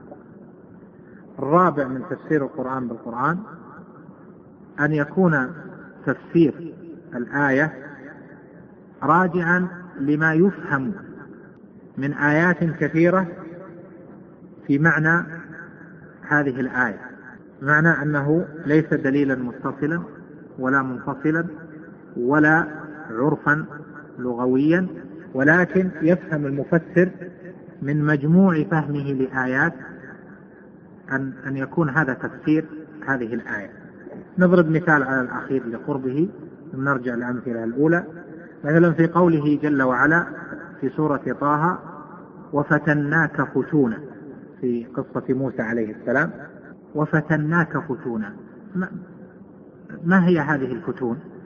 الرابع من تفسير القرآن بالقرآن أن يكون تفسير الآية راجعا لما يفهم من آيات كثيرة في معنى هذه الآية، بمعنى أنه ليس دليلا متصلا ولا منفصلا ولا عرفا لغويا، ولكن يفهم المفسر من مجموع فهمه لآيات أن يكون هذا تفسير هذه الآية. نضرب مثال على الأخير لقربه، نرجع للأمثلة الأولى. مثلا في قوله جل وعلا في سورة طه: وفتناك فتونا، في قصة موسى عليه السلام، وفتناك فتونا، ما هي هذه الفتون؟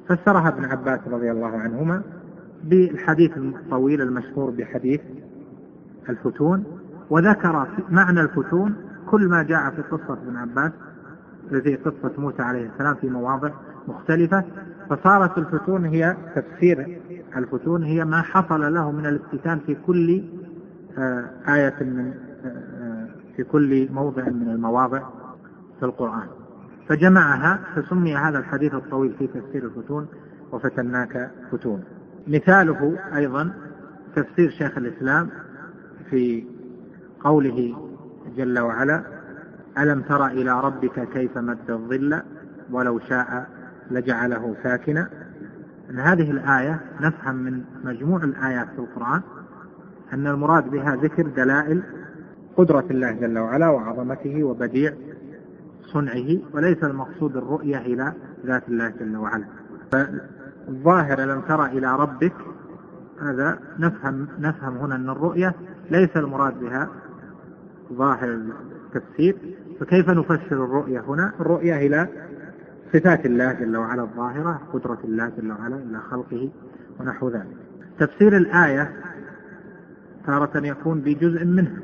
فسرها ابن عباس رضي الله عنهما بالحديث الطويل المشهور بحديث الفتون، وذكر معنى الفتون كل ما جاء في قصة ابن عباس في قصة موسى عليه السلام في مواضع مختلفة. فصارت الفتون هي تفسير الفتون هي ما حصل له من الافتتان في كل آية في كل موضع من المواضع في القرآن، فجمعها فسمي هذا الحديث الطويل في تفسير الفتون وفتناك فتون. مثاله أيضا تفسير شيخ الإسلام في قوله جل وعلا: ألم تر إلى ربك كيف مد الظل ولو شاء لجعله ساكنا. أن هذه الآية نفهم من مجموع الآيات في القرآن أن المراد بها ذكر دلائل قدرة الله جل وعلا وعظمته وبديع صنعه، وليس المقصود الرؤية إلى ذات الله جل وعلا. فالظاهر ألم تر إلى ربك، هذا نفهم هنا أن الرؤية ليس المراد بها ظاهر التفسير. فكيف نفسر الرؤية هنا؟ الرؤية إلى صفات الله جل وعلا الظاهرة، قدرة الله جل وعلا إلى خلقه ونحو ذلك. تفسير الآية تارة يكون بجزء منها،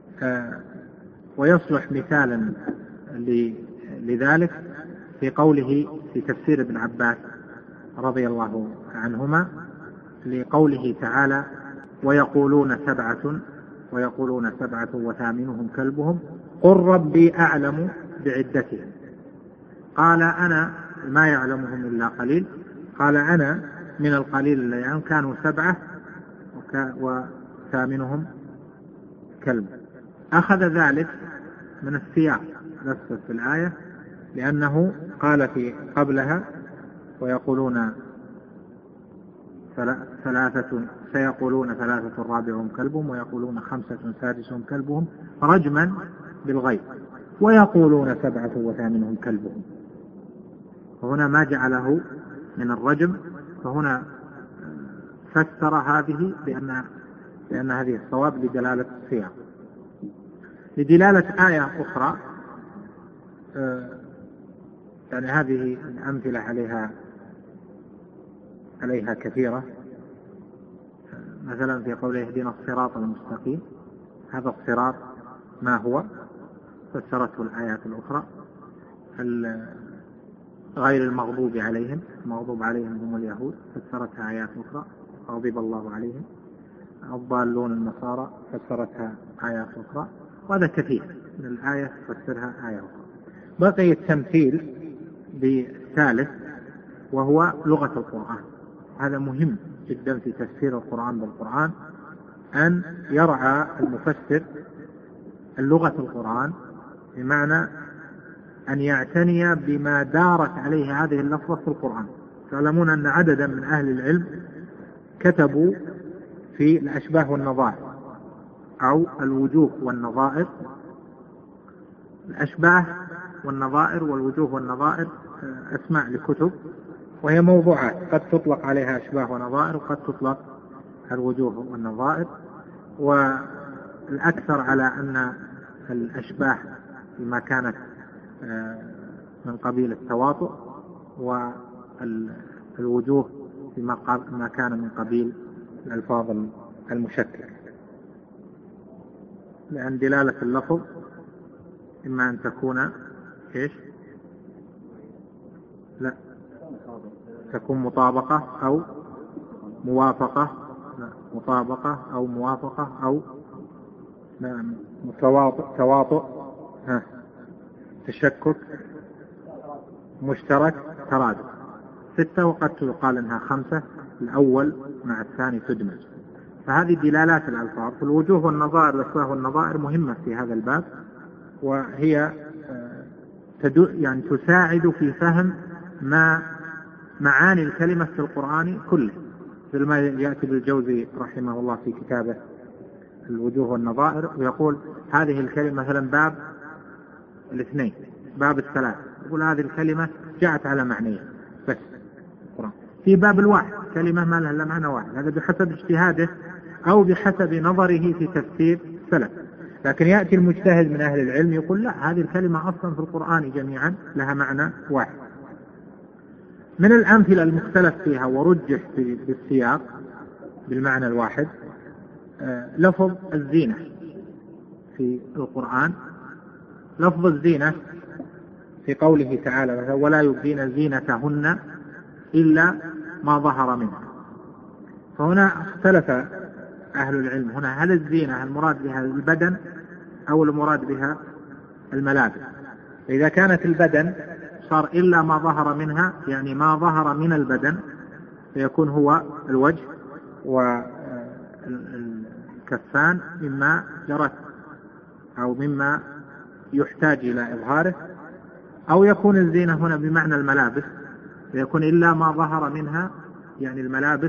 ويصلح مثالا لذلك في قوله في تفسير ابن عباس رضي الله عنهما لقوله تعالى: ويقولون سبعة وثامنهم كلبهم قل ربي أعلم بعدتهم قال أنا ما يعلمهم إلا قليل قال أنا من القليل الذين يعني كانوا 7 وثامنهم كلب. أخذ ذلك من السياق نفسه في الآية، لأنه قال في قبلها: ويقولون سيقولون 3 رابعهم كلبهم ويقولون 5 سادسهم كلبهم رجما بالغيب ويقولون 7 وثامنهم كلبهم. فهنا ما جعله من الرجم، فهنا فسر هذه بأن هذه الصواب لدلالة السياق. لدلالة آية أخرى يعني هذه الأمثلة عليها كثيرة، مثلا في قوله اهدنا الصراط المستقيم، هذا الصراط ما هو؟ فسرته الآيات الأخرى. غير المغضوب عليهم، المغضوب عليهم هم اليهود، فسرتها آيات أخرى غضب الله عليهم. الضالون النصارى فسرتها آيات أخرى، وهذا كثير من الآية تفسرها آية أخرى. بقي التمثيل بالثالث وهو لغة القرآن. هذا مهم جدا في تفسير القرآن بالقرآن، أن يرعى المفسر اللغة القرآن، بمعنى أن يعتني بما دارت عليه هذه اللفظة في القرآن. تعلمون أن عددا من أهل العلم كتبوا في الأشباه والنظائر أو الوجوه والنظائر. الأشباه والنظائر والوجوه والنظائر أسماء لكتب، وهي موضوعات قد تطلق عليها أشباه ونظائر وقد تطلق الوجوه والنظائر، والأكثر على أن الأشباه بما كانت من قبيل التواطؤ، والوجوه بما كان من قبيل الألفاظ المشكلة، لأن دلالة اللفظ إما أن تكون تكون مطابقة أو موافقة، أو موافقة أو تواطؤ، تشكك، مشترك، ترادف. 6 وقد يقال إنها 5، الأول مع الثاني تدمج. فهذه دلالات الألفاظ. فالوجوه والنظائر الأشباه والنظائر مهمة في هذا الباب، وهي يعني تساعد في فهم معاني الكلمة في القرآن كله، مثل ما يأتي بالجوزي رحمه الله في كتابه الوجوه والنظائر، ويقول هذه الكلمة مثلا باب 2 باب 3، يقول هذه الكلمة جاءت على معنيين بس القرآن. في باب 1 كلمة ما لها إلا معنى واحد، هذا بحسب اجتهاده أو بحسب نظره في تفسير السلف. لكن يأتي المجتهد من أهل العلم يقول لا، هذه الكلمة أصلا في القرآن جميعا لها معنى واحد. من الأمثلة المختلف فيها ورجح بالسياق بالمعنى الواحد لفظ الزينة في القرآن. لفظ الزينة في قوله تعالى ولا يبدين زينتهن إلا ما ظهر منها. فهنا اختلف أهل العلم هنا هل الزينة المراد بها البدن أو المراد بها الملابس. إذا كانت البدن صار إلا ما ظهر منها، يعني ما ظهر من البدن، فيكون هو الوجه والكفان مما جرت أو مما يحتاج إلى إظهاره، أو يكون الزينة هنا بمعنى الملابس فيكون إلا ما ظهر منها، يعني الملابس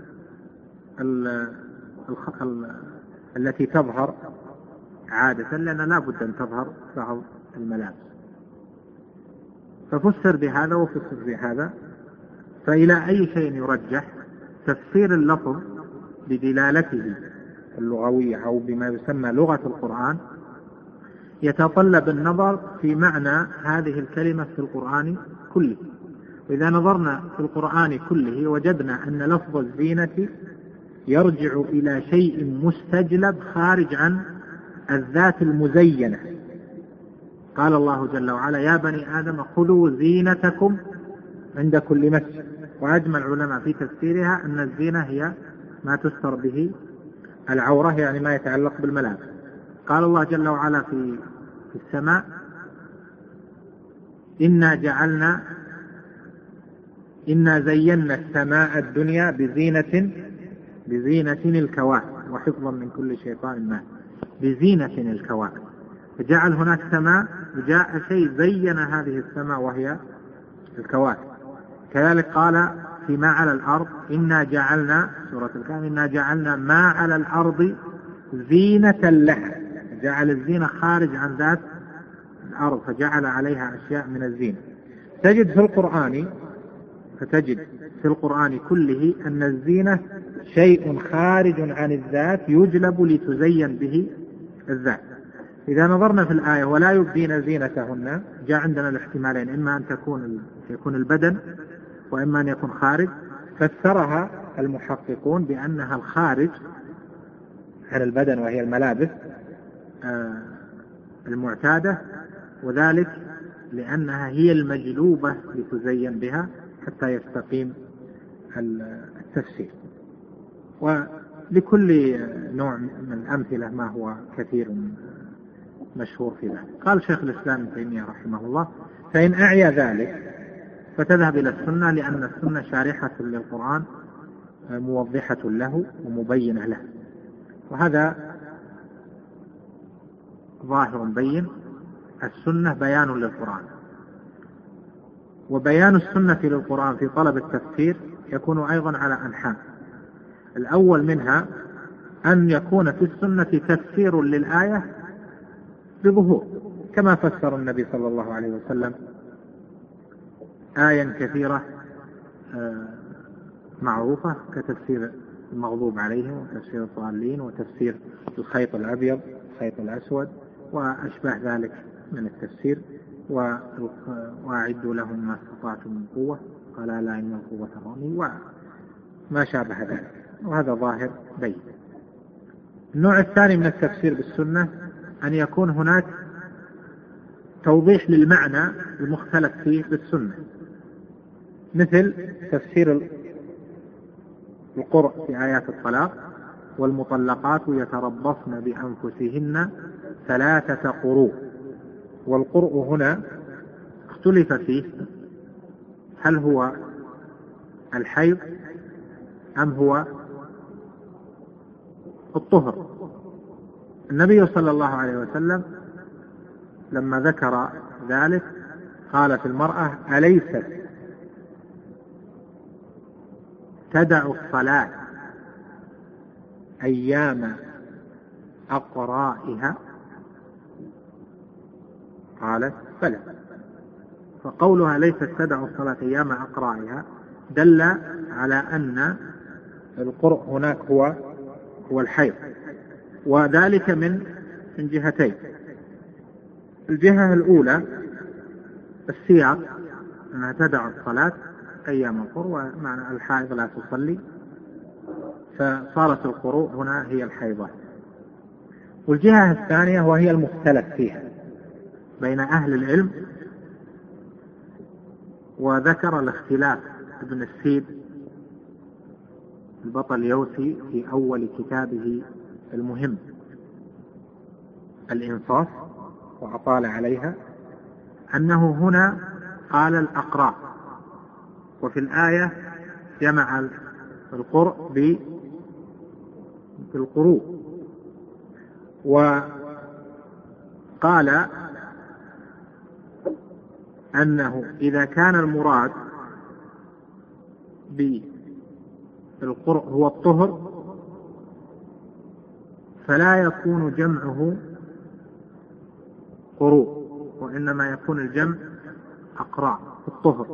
التي تظهر عادة، لأن لا بد أن تظهر بعض الملابس. ففسر بهذا وفسر بهذا. فإلى أي شيء يرجح؟ تفسير اللفظ بدلالته اللغوية أو بما يسمى لغة القرآن يتطلب النظر في معنى هذه الكلمة في القرآن كله. وإذا نظرنا في القرآن كله وجدنا أن لفظ الزينة يرجع إلى شيء مستجلب خارج عن الذات المزينة. قال الله جل وعلا يا بني آدم خذوا زينتكم عند كل مسجد. وأجمع العلماء في تفسيرها أن الزينة هي ما تستر به العورة، يعني ما يتعلق بالملابس. قال الله جل وعلا في السماء إنا زينا السماء الدنيا بزينة الكواكب وحفظا من كل شيطان مارد. بزينة الكواكب، فجعل هناك سماء وجاء شيء زين هذه السماء وهي الكواكب. كذلك قال فيما على الأرض إنا جعلنا سورة الكهف إنا جعلنا ما على الأرض زينة لها، جعل الزينة خارج عن ذات الأرض فجعل عليها أشياء من الزينة. فتجد في القرآن كله أن الزينة شيء خارج عن الذات يجلب لتزين به الذات. إذا نظرنا في الآية ولا يبدين زينتهن، جاء عندنا الاحتمالين، إما أن يكون البدن وإما أن يكون خارج. فسرها المحققون بأنها الخارج عن البدن وهي الملابس المعتادة، وذلك لأنها هي المجلوبة لتزين بها حتى يستقيم التفسير. ولكل نوع من الأمثلة ما هو كثير مشهور في ذلك. قال شيخ الإسلام ابن تيمية رحمه الله فإن أعيا ذلك فتذهب إلى السنة، لأن السنة شارحة للقرآن موضحة له ومبينة له، وهذا ظاهر بين. السنة بيان للقرآن، وبيان السنة للقرآن في طلب التفسير يكون أيضا على أنحاء. الأول منها أن يكون في السنة تفسير للآية بظهور، كما فسر النبي صلى الله عليه وسلم آية كثيرة معروفة كتفسير المغضوب عليهم وتفسير الضالين وتفسير الخيط الأبيض الخيط الأسود وأشباه ذلك من التفسير. وأعدوا لهم ما استطعتم من قوة قال لا إن القوة الرمي وما شابه ذلك، وهذا ظاهر بين. النوع الثاني من التفسير بالسنة أن يكون هناك توضيح للمعنى المختلف فيه بالسنة، مثل تفسير القرء في آيات الطلاق والمطلقات يتربصن بأنفسهن 3 قروء. والقرء هنا اختلف فيه هل هو الحيض أم هو الطهر. النبي صلى الله عليه وسلم لما ذكر ذلك قال في المرأة أليست تدع الصلاة أيام أقرائها؟ قالت بلى. فقولها ليست تدع الصلاة أيام أقرائها دل على أن القرء هناك هو الحيض، وذلك من جهتين. الجهة الأولى السياق أنها تدع الصلاة، أيام القروء، ومعنى الحائض لا تصلي، فصارت القروء هنا هي الحيضة. والجهة الثانية وهي المختلف فيها بين أهل العلم، وذكر الاختلاف ابن السيب البطليوسي في أول كتابه المهم الإنصاف، وأطال عليها، أنه هنا قال الأقراء، وفي الآية جمع القرء بالقروء، وقال أنه إذا كان المراد بالقرء هو الطهر فلا يكون جمعه قروء، وإنما يكون الجمع أقراء في الطهر.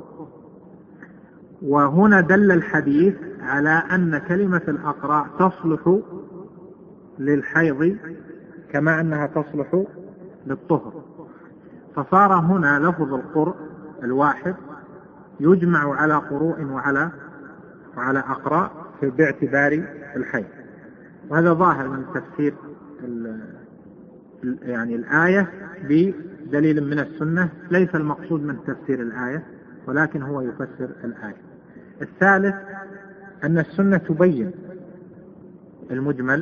وهنا دل الحديث على أن كلمة الأقراء تصلح للحيض كما أنها تصلح للطهر، فصار هنا لفظ القرء الواحد يجمع على قروء وعلى أقراء باعتبار الحيض. وهذا ظاهر من تفسير يعني الآية بدليل من السنة، ليس المقصود من تفسير الآية ولكن هو يفسر الآية. الثالث أن السنة تبين المجمل،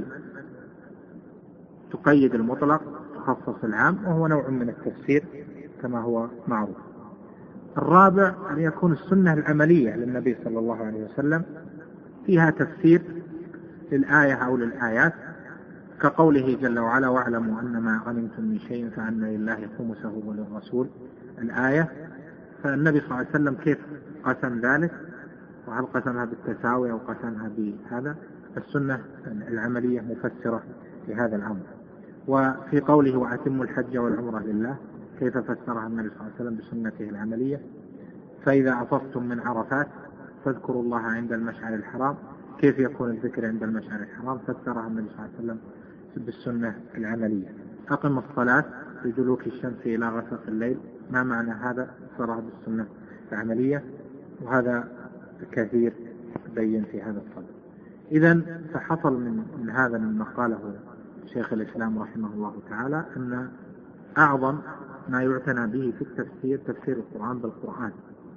تقيد المطلق، تخصص العام، وهو نوع من التفسير كما هو معروف. الرابع أن يكون السنة العملية للنبي صلى الله عليه وسلم فيها تفسير للآية أو للآيات، كقوله جل وعلا: واعلموا أن ما غنمتم من شيء فأن لله خمسه وللرسول، الآية. فالنبي صلى الله عليه وسلم كيف قسم ذلك، وهل قسمها بالتساوي أو قسمها بهذا؟ السنة العملية مفسرة لهذا الأمر. وفي قوله: وأتموا الحج والعمرة لله، كيف فسرها النبي صلى الله عليه وسلم؟ بسنته العملية. فإذا أفضتم من عرفات فاذكروا الله عند المشعر الحرام، كيف يكون الذكر عند المشعر الحرام؟ فسرها النبي صلى الله عليه وسلم بالسنة العملية. أقم الصلاة لدلوك الشمس إلى غسق الليل، ما معنى هذا؟ فسرها بالسنة العملية، وهذا كثير بين في هذا الصدد. إذن فحصل من هذا مما قاله شيخ الإسلام رحمه الله تعالى أن أعظم ما يعتنى به في التفسير تفسير القرآن بالقرآن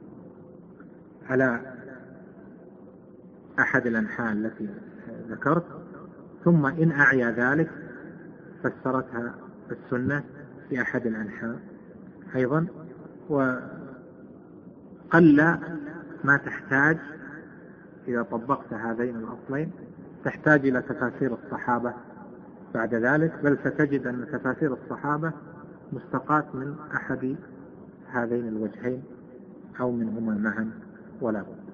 على أحد الأنحاء التي ذكرت، ثم إن أعيا ذلك فسرتها السنة في أحد الأنحاء أيضا. وقل ما تحتاج إذا طبقت هذين الأصلين تحتاج إلى تفاسير الصحابة بعد ذلك، بل ستجد أن تفاسير الصحابة مستقاة من أحد هذين الوجهين أو منهما معا ولا بد.